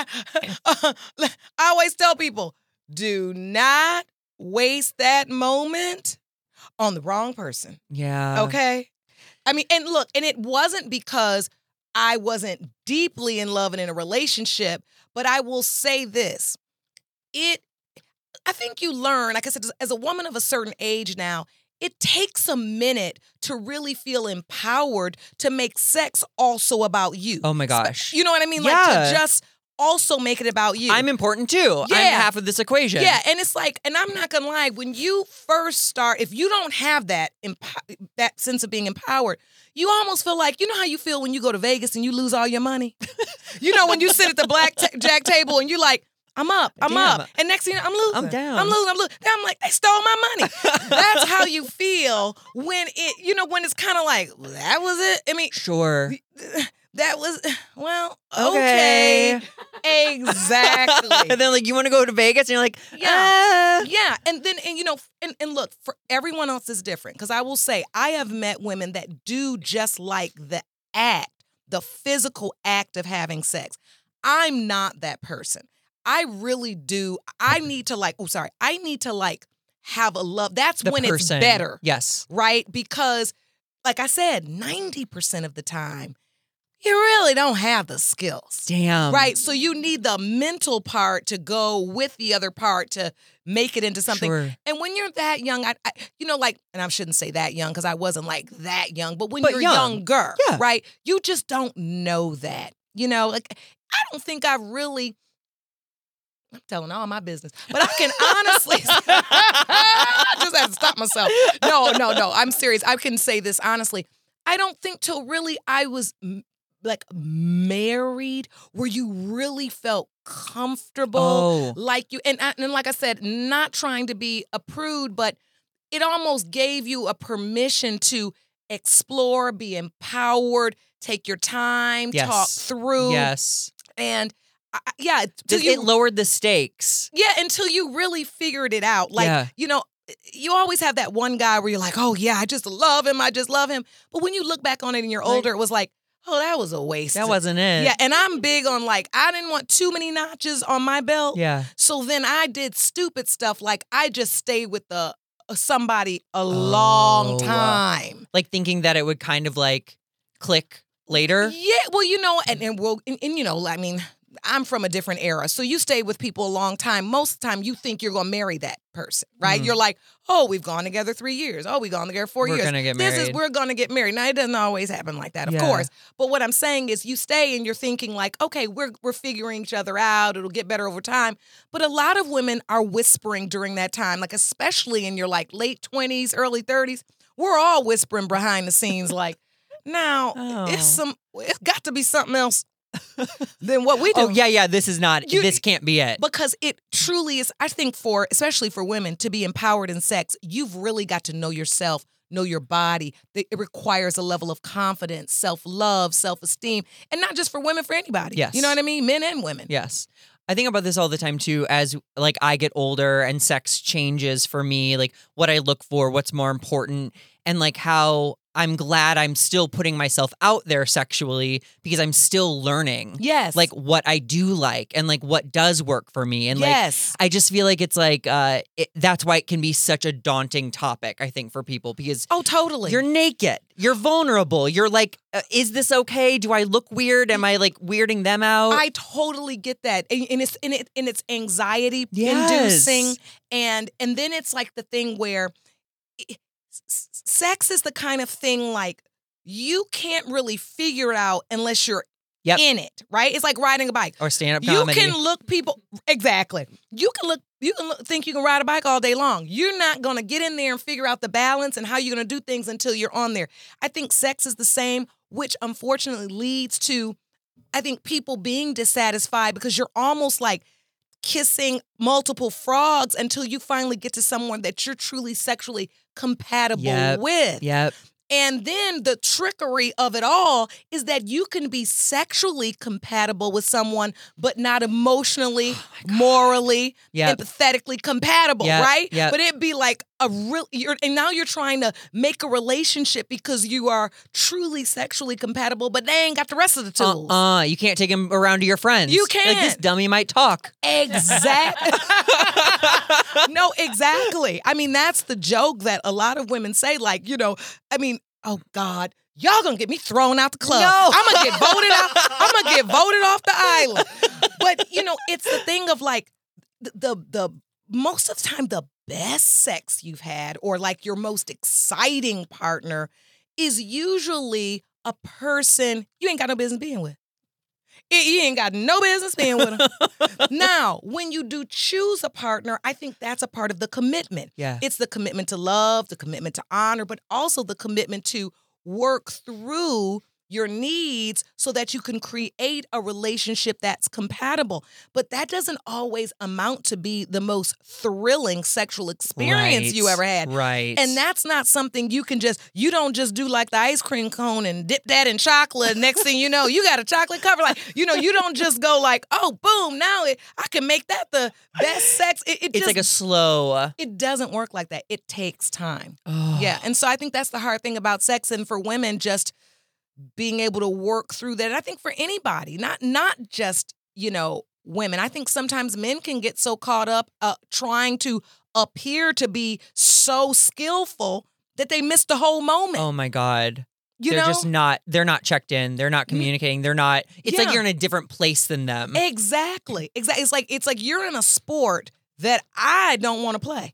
I always tell people, do not waste that moment on the wrong person. Yeah. Okay? I mean, and look, and it wasn't because I wasn't deeply in love and in a relationship, but I will say this. It, I think you learn, like I said, as a woman of a certain age now, it takes a minute to really feel empowered to make sex also about you. Oh my gosh. You know what I mean? Like Yeah. to just also make it about you. I'm important too. I'm Yeah. half of this equation. Yeah, and it's like, and I'm not gonna lie, when you first start, if you don't have that empo- that sense of being empowered, you almost feel like, you know how you feel when you go to Vegas and you lose all your money? You know, when you sit at the black ta- jack table and you're like, I'm up, I'm Damn. up. And next thing you know, I'm losing. I'm down. I'm losing, I'm losing. Then I'm like, they stole my money. That's how you feel when it, you know, when it's kind of like, well, that was it. I mean, Sure. that was, well, okay. Okay. Exactly. And then like you want to go to Vegas and you're like, Yeah. ah. Yeah, and then and you know, and, and look, for everyone else is different because I will say I have met women that do just like the act, the physical act of having sex. I'm not that person. I really do. I need to like. Oh, sorry. I need to like have a love. That's The when person. it's better, Yes. right? Because, like I said, ninety percent of the time, you really don't have the skills. Damn. Right. So you need the mental part to go with the other part to make it into something. Sure. And when you're that young, I, I you know, like, and I shouldn't say that young because I wasn't like that young, but when But you're young. younger, Yeah. right, you just don't know that. You know, like, I don't think I've really. I'm telling all my business, but I can honestly, I just had to stop myself. No, no, no. I'm serious. I can say this honestly. I don't think till really I was m- like married where you really felt comfortable, Oh. like you, and, I- and like I said, not trying to be a prude, but it almost gave you a permission to explore, be empowered, take your time, Yes. talk through, Yes. and I, yeah, till It, you it lowered the stakes. yeah, until you really figured it out. Like, Yeah. you know, you always have that one guy where you're like, oh, yeah, I just love him. I just love him. But when you look back on it and you're Right. older, it was like, oh, that was a waste. That wasn't it. Yeah, and I'm big on like, I didn't want too many notches on my belt. Yeah. So then I did stupid stuff like I just stayed with the uh, somebody a long Oh. time. Like thinking that it would kind of like click later. Yeah, well, you know, and, and we'll, and, and you know, I mean, I'm from a different era. So you stay with people a long time. Most of the time you think you're going to marry that person, right? Mhm. You're like, oh, we've gone together three years. Oh, we've gone together four We're years. gonna get This is, married. we're going to get married. Now, it doesn't always happen like that, of Yeah. course. But what I'm saying is you stay and you're thinking like, okay, we're, we're figuring each other out. It'll get better over time. But a lot of women are whispering during that time, like especially in your like late twenties, early thirties. We're all whispering behind the scenes like, now, Oh. it's some, it's got to be something else then what we do. Oh, yeah, yeah, this is not, You- this can't be it. Because it truly is, I think for, especially for women, to be empowered in sex, you've really got to know yourself, know your body. It requires a level of confidence, self-love, self-esteem, and not just for women, for anybody. Yes. You know what I mean? Men and women. Yes. I think about this all the time too, as like I get older and sex changes for me, like what I look for, what's more important, and like how I'm glad I'm still putting myself out there sexually because I'm still learning. Yes. Like what I do like and like what does work for me. And Yes. like I just feel like it's like uh it, that's why it can be such a daunting topic, I think, for people because Oh, totally. you're naked. You're vulnerable. You're like, uh, is this okay? Do I look weird? Am I like weirding them out? I totally get that, and, and it's and it and it's anxiety Yes. inducing, and and then it's like the thing where it, s- sex is the kind of thing like you can't really figure it out unless you're Yep. in it, right? It's like riding a bike. or stand up You comedy. can look people exactly. You can look. You can look, think you can ride a bike all day long. You're not gonna get in there and figure out the balance and how you're gonna do things until you're on there. I think sex is the same, which unfortunately leads to, I think, people being dissatisfied because you're almost like kissing multiple frogs until you finally get to someone that you're truly sexually compatible Yep. with. Yep. And then the trickery of it all is that you can be sexually compatible with someone, but not emotionally, morally, Yep. empathetically compatible, Yep, right? yep. But it'd be like a real, you're, and now you're trying to make a relationship because you are truly sexually compatible, but they ain't got the rest of the tools. Uh, uh, you can't take him around to your friends. You Like, this can't. dummy might talk. Exactly. No, exactly. I mean, that's the joke that a lot of women say. Like, you know, I mean, oh God, y'all gonna get me thrown out the club. No. I'm gonna get voted out. I'm gonna get voted off the island. But you know, it's the thing of like the the, the most of the time the best sex you've had, or like your most exciting partner, is usually a person you ain't got no business being with. It- you ain't got no business being with them. Now, when you do choose a partner, I think that's a part of the commitment. Yeah. It's the commitment to love, the commitment to honor, but also the commitment to work through your needs so that you can create a relationship that's compatible. But that doesn't always amount to be the most thrilling sexual experience Right. you ever had. Right. And that's not something you can just, you don't just do like the ice cream cone and dip that in chocolate. Next thing you know, you got a chocolate cover. Like, you know, you don't just go like, oh, boom, now it, I can make that the best sex. It, it it's just, like a slow. Uh, it doesn't work like that. It takes time. oh. Yeah. And so I think that's the hard thing about sex, and for women, just being able to work through that. And I think for anybody, not not just, you know, women. I think sometimes men can get so caught up uh, trying to appear to be so skillful that they miss the whole moment. Oh my God. you they're know? just not, they're not checked in. They're not communicating. They're not, it's like Yeah. you're in a different place than them. Exactly. Exactly. It's like it's like you're in a sport that I don't want to play.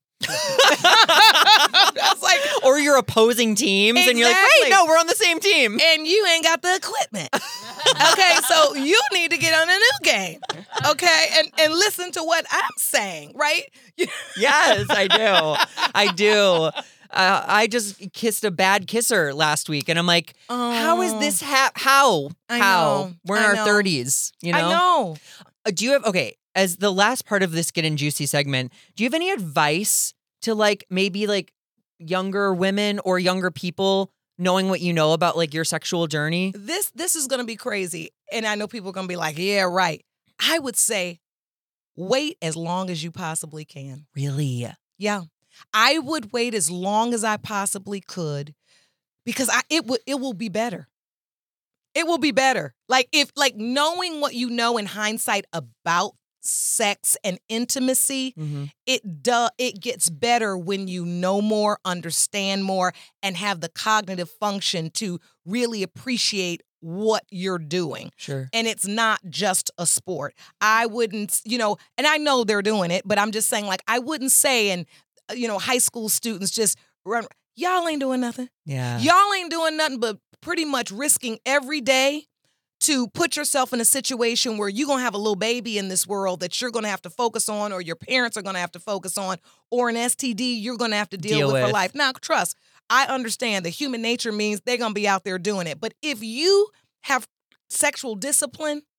That's like, or you're opposing teams and you're like, Exactly. wait, no, we're on the same team. and you ain't got the equipment. Okay, so you need to get on a new game. Okay, and and listen to what I'm saying, right? Yes, I do. I do. Uh, I just kissed a bad kisser last week, and I'm like, how is this hap? How? I How? know. We're in I our know. thirties, you know? I know. Uh, do you have, okay, as the last part of this Getting Juicy segment, do you have any advice to like maybe like younger women or younger people knowing what you know about like your sexual journey? This this is gonna be crazy, and I know people are gonna be like, "Yeah, right." I would say, wait as long as you possibly can. Really? Yeah, I would wait as long as I possibly could, because I it would it will be better. It will be better. Like if like knowing what you know in hindsight about sex and intimacy, Mm-hmm. it do, it gets better when you know more, understand more, and have the cognitive function to really appreciate what you're doing. Sure. And it's not just a sport. I wouldn't, you know, and I know they're doing it, but I'm just saying, like, I wouldn't say, and, uh, you know, high school students just run, y'all ain't doing nothing. Yeah. Y'all ain't doing nothing but pretty much risking every day to put yourself in a situation where you're going to have a little baby in this world that you're going to have to focus on, or your parents are going to have to focus on, or an S T D you're going to have to deal, Deal with, for with. life. Now, trust, I understand that human nature means they're going to be out there doing it. But if you have sexual discipline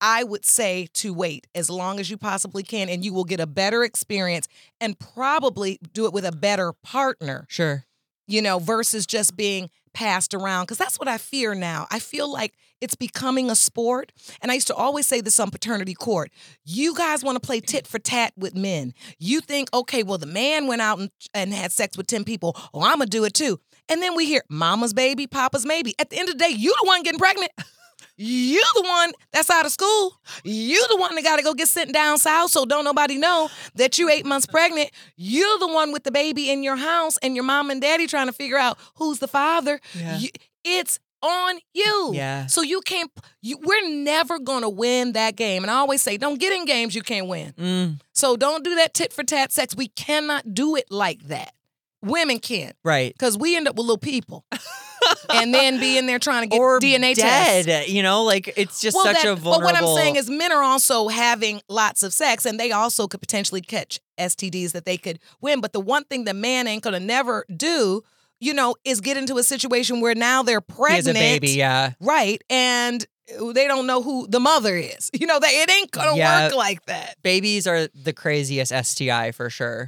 I would say to wait as long as you possibly can, and you will get a better experience and probably do it with a better partner, Sure. you know, versus just being passed around. Because that's what I fear now. I feel like it's becoming a sport. And I used to always say this on paternity court. You guys want to play tit for tat with men. You think, okay, well, the man went out and, and had sex with ten people. Oh, I'm going to do it too. And then we hear mama's baby, papa's maybe. At the end of the day, you the one getting pregnant. You the one that's out of school. You the one that got to go get sent down south so don't nobody know that you eight months pregnant. You're the one with the baby in your house and your mom and daddy trying to figure out who's the father. Yeah. You, it's on you. Yeah. So you can't, you, we're never going to win that game. And I always say, don't get in games you can't win. Mm, So don't do that tit for tat sex. We cannot do it like that. Women can. right. Because we end up with little people. And then be in there trying to get Or D N A dead. tests. You know, like it's just Well, such that- a vulnerable. But what I'm saying is men are also having lots of sex and they also could potentially catch S T Ds that they could win. But the one thing the man ain't going to never do, you know, is get into a situation where now they're he pregnant. has a baby. Yeah. Right. And they don't know who the mother is. You know, that it ain't going to Yeah. work like that. Babies are the craziest S T I for sure.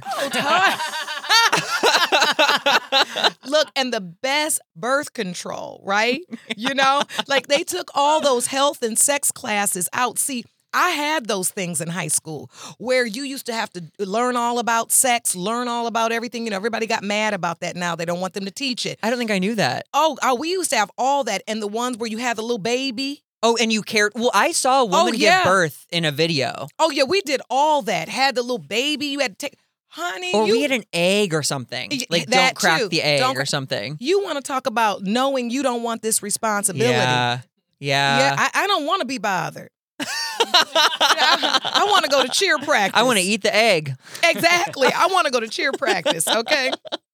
Look, and the best birth control, right? You know, like they took all those health and sex classes out. See, I had those things in high school where you used to have to learn all about sex, learn all about everything. You know, everybody got mad about that now. They don't want them to teach it. I don't think I knew that. Oh, oh we used to have all that. And the ones where you had the little baby. Oh, and you cared. Well, I saw a woman yeah. give birth in a video. Oh, yeah, we did all that. Had the little baby. You had to take, honey. Or you, we had an egg or something. Y- Like, that don't crack too. the egg Don't or cra- something. You want to talk about knowing you don't want this responsibility. Yeah. Yeah. Yeah, I, I don't want to be bothered. I, I want to go to cheer practice. I want to eat the egg. Exactly. I want to go to cheer practice, okay?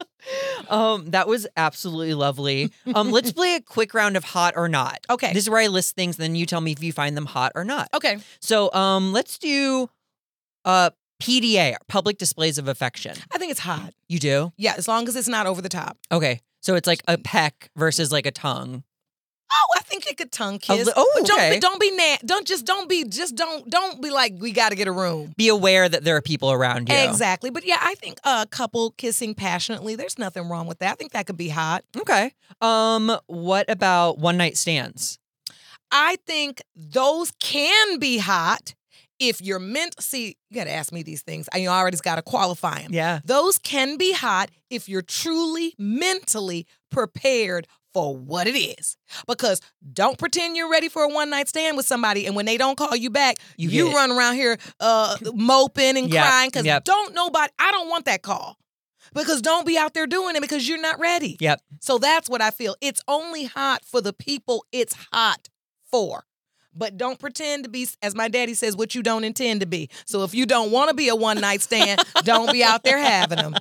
Um, that was absolutely lovely. Um, let's play a quick round of hot or not. Okay. This is where I list things, then you tell me if you find them hot or not. Okay. So, um, let's do uh P D A, public displays of affection. I think it's hot. You do? Yeah, as long as it's not over the top. Okay. So it's like a peck versus like a tongue. Oh, I think it could tongue kiss. li- oh, but don't okay. be, don't be na- Don't just don't be just don't don't be like we got to get a room. Be aware that there are people around you. Exactly. But yeah, I think a couple kissing passionately, there's nothing wrong with that. I think that could be hot. Okay. Um, what about one night stands? I think those can be hot if you're meant. See, you got to ask me these things. I you already got to qualify them. Yeah. Those can be hot if you're truly mentally prepared for what it is. Because don't pretend you're ready for a one night stand with somebody, and when they don't call you back, You you, get it. run around here uh, moping and Yep, crying because yep. don't nobody. I don't want that call. Because don't be out there doing it because you're not ready. Yep. So that's what I feel. It's only hot for the people it's hot for. But don't pretend to be, as my daddy says, what you don't intend to be. So if you don't want to be a one night stand, don't be out there having them.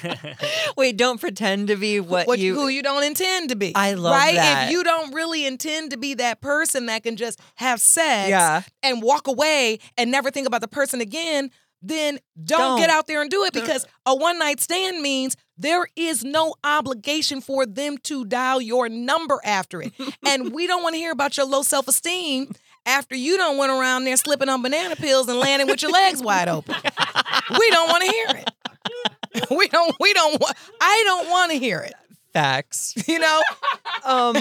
Wait, don't pretend to be what, What, you. who you don't intend to be. I love right? that. If you don't really intend to be that person that can just have sex Yeah. and walk away and never think about the person again, then don't, Don't. get out there and do it because a one night stand means there is no obligation for them to dial your number after it. And we don't want to hear about your low self-esteem after you don't went around there slipping on banana pills and landing with your legs wide open. We don't want to hear it. We don't we don't want I don't want to hear it. Facts. You know? Um,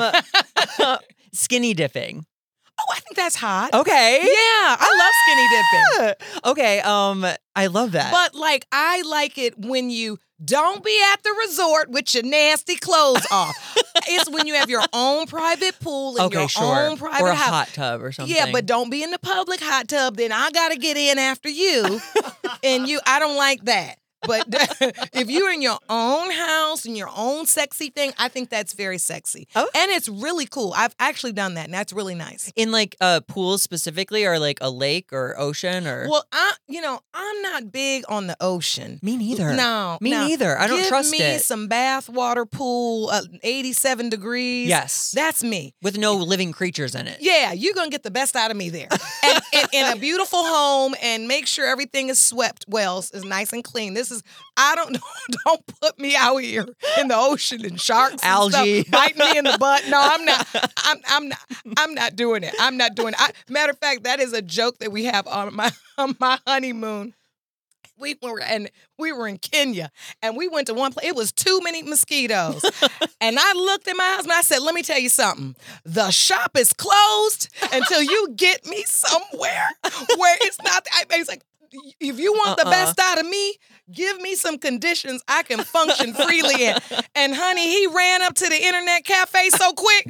skinny dipping. Oh, I think that's hot. Okay. Yeah, I love skinny dipping. Okay. Um, I love that. But like I like it when you don't be at the resort with your nasty clothes off. It's when you have your own private pool and okay, your sure. own private or a house. hot tub or something. Yeah, but don't be in the public hot tub. Then I gotta get in after you, and you. I don't like that. But if you're in your own house and your own sexy thing, I think that's very sexy. Oh. And it's really cool. I've actually done that, and that's really nice. in like uh pools specifically, or like a lake or ocean, or Well, I, you know, I'm not big on the ocean. me neither. No, me no. neither. I don't Give trust me it. some bathwater pool, uh, eighty-seven degrees. Yes. That's me. With no living creatures in it. Yeah, you're going to get the best out of me there. And in, in a beautiful home, and make sure everything is swept well, is nice and clean. This is is, I don't know, don't put me out here in the ocean and sharks and Algae. stuff biting me in the butt. No, I'm not, I'm, I'm not, I'm not doing it. I'm not doing it. I, matter of fact, that is a joke that we have on my, on my honeymoon. We were and we were in Kenya, and we went to one place. It was too many mosquitoes, and I looked at my husband. I said, "Let me tell you something. The shop is closed until you get me somewhere where it's not." I, he's like, "If you want uh-uh. the best out of me, give me some conditions I can function freely in." And honey, he ran up to the internet cafe so quick.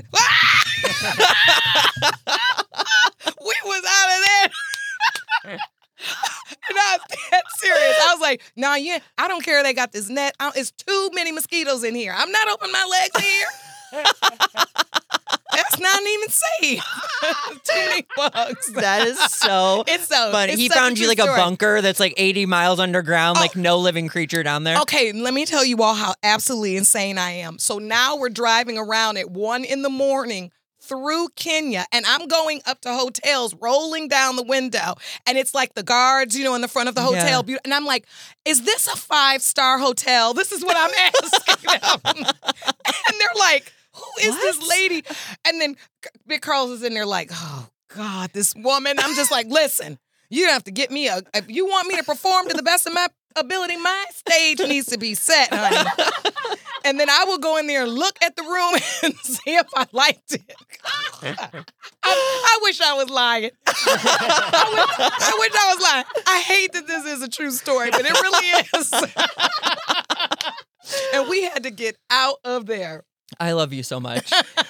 We was out of there. And I was that serious. I was like, nah, yeah, I don't care. They got this net. I, it's too many mosquitoes in here. I'm not opening my legs here. That's not even safe. Too many bugs. That is so it's so funny. It's He such found a you true like story. a bunker that's like eighty miles underground, Oh. like no living creature down there. Okay, let me tell you all how absolutely insane I am. So now we're driving around at one in the morning through Kenya, and I'm going up to hotels, rolling down the window, and it's like the guards, you know, in the front of the hotel. Yeah. And I'm like, is this a five-star hotel? This is what I'm asking them. And they're like, who is What? this lady? And then Big Carlos is in there like, oh, God, this woman. I'm just like, listen, you don't have to get me a, if you want me to perform to the best of my ability, my stage needs to be set, honey. And then I will go in there and look at the room and see if I liked it. I, I wish I was lying. I, wish, I wish I was lying. I hate that this is a true story, but it really is. And we had to get out of there. I love you so much.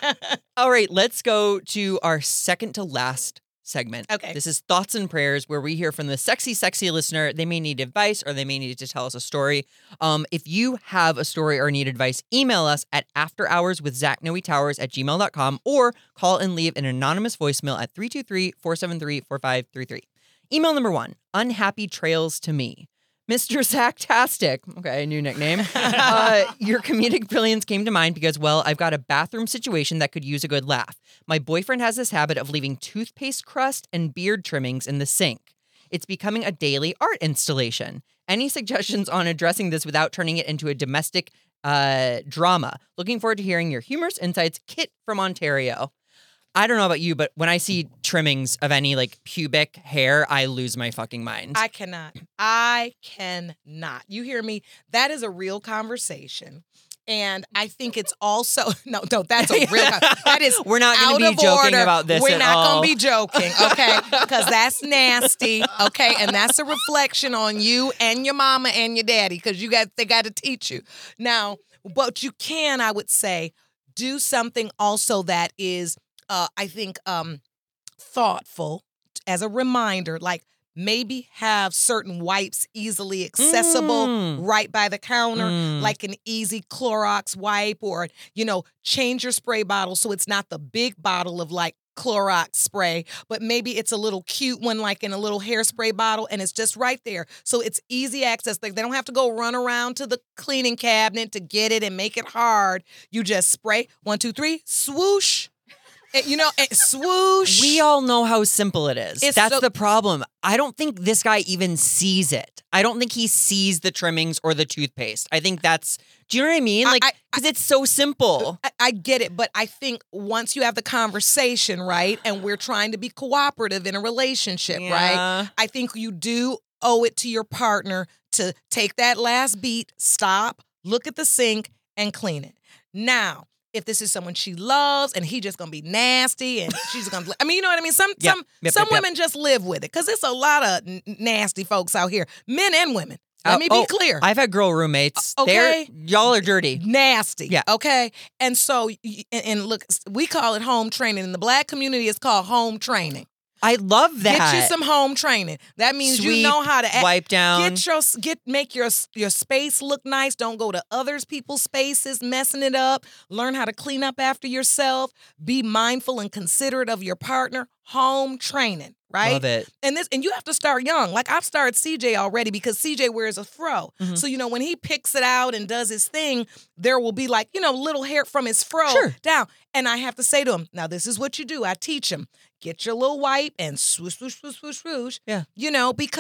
All right, let's go to our second to last segment. Okay. This is Thoughts and Prayers, where we hear from the sexy, sexy listener. They may need advice or they may need to tell us a story. Um, if you have a story or need advice, email us at afterhourswithzachnoetowers at gmail dot com or call and leave an anonymous voicemail at three two three, four seven three, four five three three. Email number one, unhappy trails to me. Mister Zachtastic, okay, new nickname. Uh, your comedic brilliance came to mind because, well, I've got a bathroom situation that could use a good laugh. My boyfriend has this habit of leaving toothpaste crust and beard trimmings in the sink. It's becoming a daily art installation. Any suggestions on addressing this without turning it into a domestic uh, drama? Looking forward to hearing your humorous insights. Kit from Ontario. I don't know about you, but when I see trimmings of any like pubic hair, I lose my fucking mind. I cannot. I cannot. You hear me? That is a real conversation. And I think it's also, no, no, that's a real, that is We're not out going to of be joking order. about this We're at not all. going to be joking, okay? Because that's nasty, okay? And that's a reflection on you and your mama and your daddy because you got, they got to teach you. Now, but you can, I would say, do something also that is, Uh, I think um, thoughtful as a reminder, like maybe have certain wipes easily accessible Mm. right by the counter, Mm. like an easy Clorox wipe, or, you know, change your spray bottle so it's not the big bottle of like Clorox spray, but maybe it's a little cute one like in a little hairspray bottle and it's just right there. So it's easy access. Like they don't have to go run around to the cleaning cabinet to get it and make it hard. You just spray, one, two, three, swoosh. And, you know, and swoosh. We all know how simple it is. It's That's so- the problem. I don't think this guy even sees it. I don't think he sees the trimmings or the toothpaste. I think that's, do you know what I mean? I- Like, I- because it's so simple. I, I get it, but I think once you have the conversation, right, and we're trying to be cooperative in a relationship, Yeah. right, I think you do owe it to your partner to take that last beat, stop, look at the sink, and clean it. Now, if this is someone she loves and he just gonna be nasty and she's gonna, I mean, you know what I mean? Some Yep, some yep, some yep, yep. women just live with it because it's a lot of n- nasty folks out here, men and women. Let Uh, me be oh, clear. I've had girl roommates. Uh, okay. They're, y'all are dirty. Nasty. Yeah. Okay. And so, y- and, and look, we call it home training. In the black community, it's called home training. I love that. Get you some home training. That means Sweep, you know how to act. wipe down. Get your get make your your space look nice. Don't go to others people's spaces, messing it up. Learn how to clean up after yourself. Be mindful and considerate of your partner. Home training, right? Love it. And this, and you have to start young. Like I've started C J already because C J wears a fro. Mhm. So you know when he picks it out and does his thing, there will be like you know little hair from his fro Sure. down. And I have to say to him, now this is what you do. I teach him. Get your little wipe and swoosh, swoosh, swoosh, swoosh, swoosh. Yeah. You know because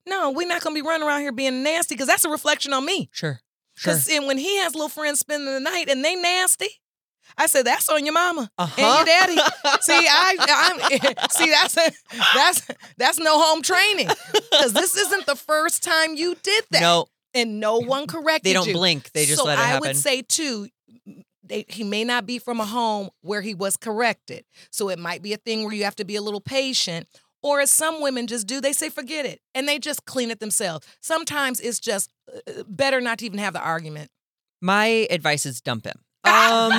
No, we're not gonna be running around here being nasty because that's a reflection on me. Sure. Sure. Because when he has little friends spending the night and they nasty, I said that's on your mama Uh-huh. and your daddy. see, I, I see that's a, that's that's no home training because this isn't the first time you did that. No. And no one corrected They don't you. blink. They just so let it I happen. would say too, they, he may not be from a home where he was corrected. So it might be a thing where you have to be a little patient. Or as some women just do, they say forget it and they just clean it themselves. Sometimes it's just uh, better not to even have the argument. My advice is dump him. Um,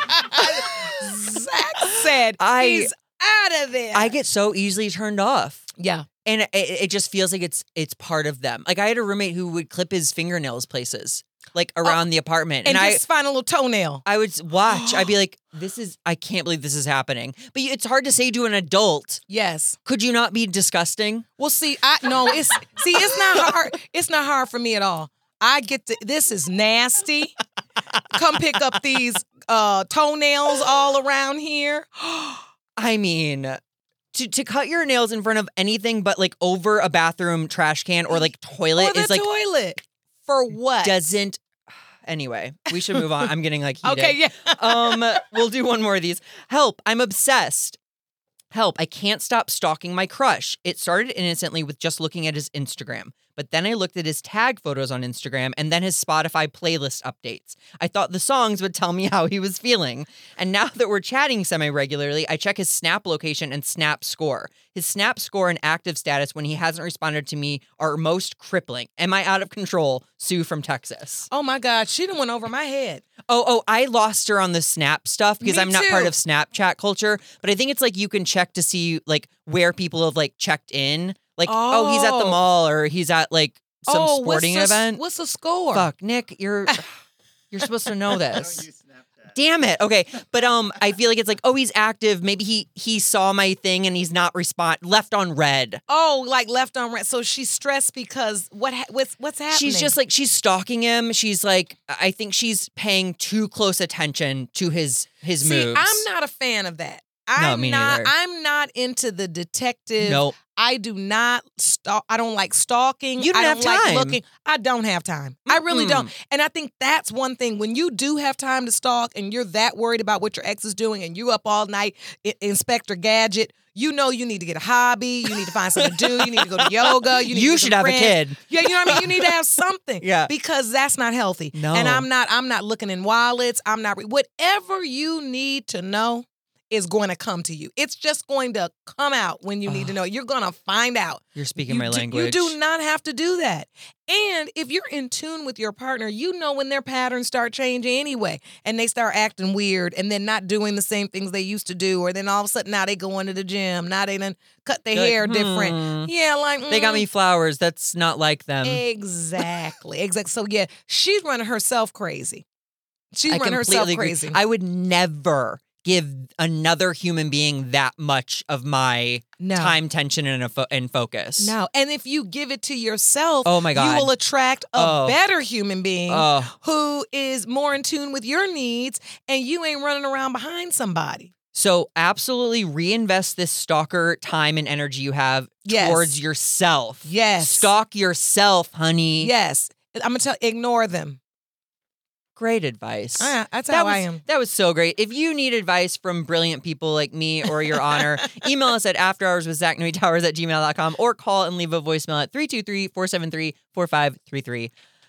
Zach said I- he's out of there. I get so easily turned off. yeah. And it, it just feels like it's it's part of them. Like I had a roommate who would clip his fingernails places, like around the apartment, And, and, I just find a little toenail. I would watch. I'd be like, "This is I can't believe this is happening." But it's hard to say to an adult. Yes. Could you not be disgusting? Well, see, I no, it's see, it's not hard. It's not hard for me at all. I get to this is nasty. Come pick up these uh, toenails all around here. I mean, to to cut your nails in front of anything but like over a bathroom trash can or like toilet Or the is like toilet. For what? doesn't. Anyway, we should move on. I'm getting like heated. Okay, yeah. um, we'll do one more of these. Help! I'm obsessed. Help! I can't stop stalking my crush. It started innocently with just looking at his Instagram, but then I looked at his tag photos on Instagram and then his Spotify playlist updates. I thought the songs would tell me how he was feeling. And now that we're chatting semi-regularly, I check his Snap location and Snap score. His Snap score and active status when he hasn't responded to me are most crippling. Am I out of control? Sue from Texas. Oh my God, she done went over my head. Oh, oh, I lost her on the Snap stuff because Me I'm not part too. of Snapchat culture. But I think it's like you can check to see like where people have like checked in. Like, oh, he's at the Oh. mall or he's at like some oh, sporting what's the, event. What's the score? Fuck, Nick, you're you're supposed to know this. Damn it. Okay, but um, I feel like it's like, oh, he's active. Maybe he he saw my thing and he's not respond left on red. Oh, like left on red. So she's stressed because what ha- what's what's happening? She's just like she's stalking him. She's like, I think she's paying too close attention to his his See, moves. I'm not a fan of that. I'm me not. neither. I'm not into the detective. Nope. I do not stalk. I don't like stalking. You don't I don't have like time. looking. I don't have time. I really Mm-mm. don't. And I think that's one thing. When you do have time to stalk and you're that worried about what your ex is doing and you up all night, I- Inspector Gadget, you know you need to get a hobby. You need to find something to do. You need to go to yoga. You, need You to get should some have a friends. kid. Yeah, you know what I mean? You need to have something. Yeah. Because that's not healthy. No. And I'm not, I'm not looking in wallets. I'm not, re- whatever you need to know is going to come to you. It's just going to come out when you need to know. You're going to find out. You're speaking You my do- language. You do not have to do that. And if you're in tune with your partner, you know when their patterns start changing anyway, and they start acting weird and then not doing the same things they used to do, or then all of a sudden now they go into the gym, now they done cut their They're like, hair hmm. different. Yeah, like They got mm, me flowers. That's not like them. exactly, exactly. So yeah, she's running herself crazy. She's I running herself completely agree. crazy. I would never give another human being that much of my No. time, tension, and, a fo- and focus. No, and if you give it to yourself, Oh, my God. you will attract a Oh. better human being Oh. who is more in tune with your needs, and you ain't running around behind somebody. So absolutely reinvest this stalker time and energy you have Yes. towards yourself. Yes. Stalk yourself, honey. Yes, I'm gonna tell. Ignore them. Great advice. Ah, that's that how was, I am. That was so great. If you need advice from brilliant people like me or your honor, email us at afterhourswithzachnewtowers at gmail dot com or call and leave a voicemail at three two three, four seven three, four five three three.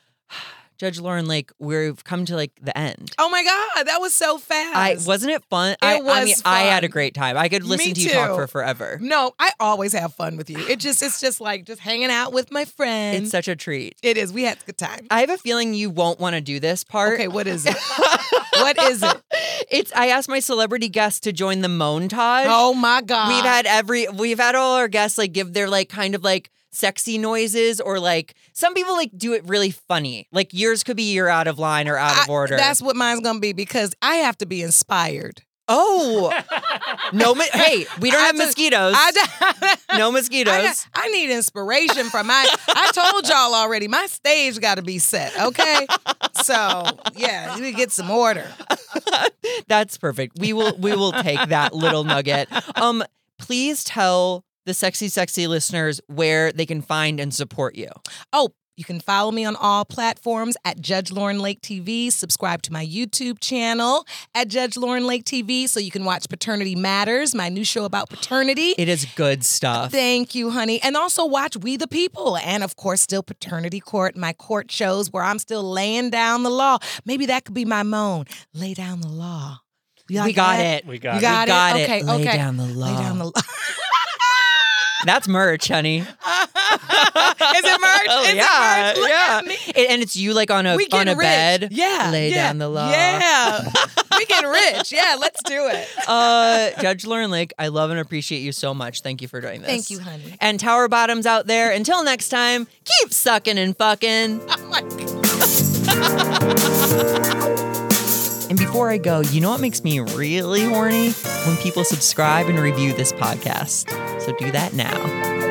Judge Lauren Lake, we've come to like the end. Oh my God, that was so fast. I wasn't it fun? I, was I mean, I had a fun. great time. I could listen Me to you talk too. for forever. No, I always have fun with you. It just, it's just like just hanging out with my friends. It's such a treat. it is. We had a good time. I have a feeling you won't want to do this part. Okay, what is it? What is it? It's I asked my celebrity guests to join the montage. Oh my God. We've had every we've had all our guests like give their like kind of like sexy noises or like some people like do it really funny. Like yours could be you're out of line or out of I- order. That's what mine's gonna be because I have to be inspired. oh no, mo- hey, we don't I have just- mosquitoes. I, no I, mosquitoes. I need inspiration from my. I told y'all already. My stage got to be set. Okay, so yeah, you get some order. That's perfect. We will we will take that little nugget. Um, please tell the sexy, sexy listeners where they can find and support you. Oh, you can follow me on all platforms at Judge Lauren Lake T V. Subscribe to my YouTube channel at Judge Lauren Lake T V so you can watch Paternity Matters, my new show about paternity. It is good stuff. Thank you, honey. And also watch We the People. And of course, still Paternity Court, my court shows where I'm still laying down the law. Maybe that could be my moan. Lay down the law. You we like got that? it. We got You it. got, We got it? it. Okay, Lay okay. down the law. Lay down the law. That's merch, honey. Is it merch? Oh, Is yeah, it merch? Look yeah. at me. It- and it's you like on a We on getting a rich. bed. Yeah. Lay yeah, down the law. Yeah. We getting rich. Yeah, let's do it. Uh, Judge Lauren Lake, I love and appreciate you so much. Thank you for doing this. Thank you, honey. And Tower Bottoms out there, until next time, keep sucking and fucking. Oh my God. And before I go, you know what makes me really horny? When people subscribe and review this podcast. So do that now.